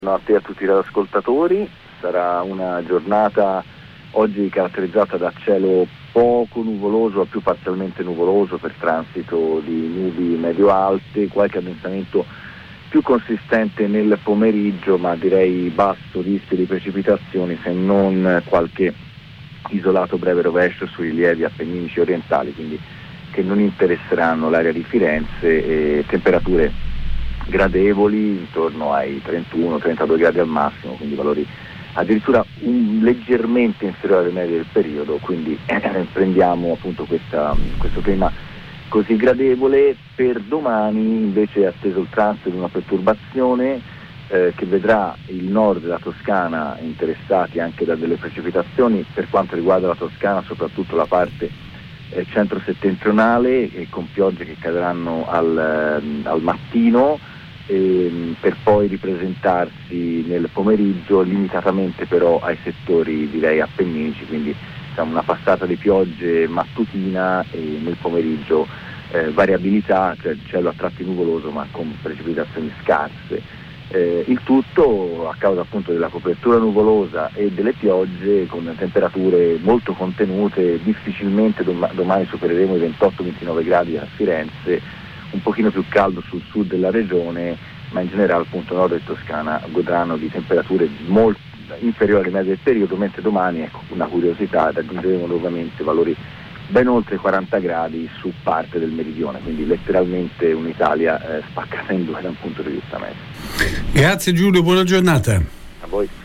A te e a tutti gli ascoltatori. Sarà una giornata oggi caratterizzata da cielo poco nuvoloso a più parzialmente nuvoloso per transito di nubi medio-alte, qualche addensamento più consistente nel pomeriggio, ma direi basso rischio di precipitazioni, se non qualche isolato breve rovescio sui rilievi appenninici orientali, quindi che non interesseranno l'area di Firenze, e temperature gradevoli intorno ai 31-32 gradi al massimo, quindi valori addirittura leggermente inferiori alle medie del periodo, quindi prendiamo appunto questo clima così gradevole. Per domani invece è atteso il transito di una perturbazione che vedrà il nord della Toscana interessati anche da delle precipitazioni. Per quanto riguarda la Toscana, soprattutto la parte centro-settentrionale, con piogge che cadranno al mattino, per poi ripresentarsi nel pomeriggio, limitatamente però ai settori direi appenninici, quindi una passata di piogge mattutina e nel pomeriggio variabilità, cioè cielo a tratti nuvoloso ma con precipitazioni scarse. Il tutto a causa appunto della copertura nuvolosa e delle piogge, con temperature molto contenute. Difficilmente domani supereremo i 28-29 gradi a Firenze, un pochino più caldo sul sud della regione, ma in generale appunto nord e Toscana godranno di temperature molto inferiori alle medie del periodo, mentre domani, ecco una curiosità, raggiungeremo nuovamente valori ben oltre 40 gradi su parte del meridione, quindi letteralmente un'Italia spaccata in due da un punto di vista meteo. Grazie Giulio, buona giornata. A voi.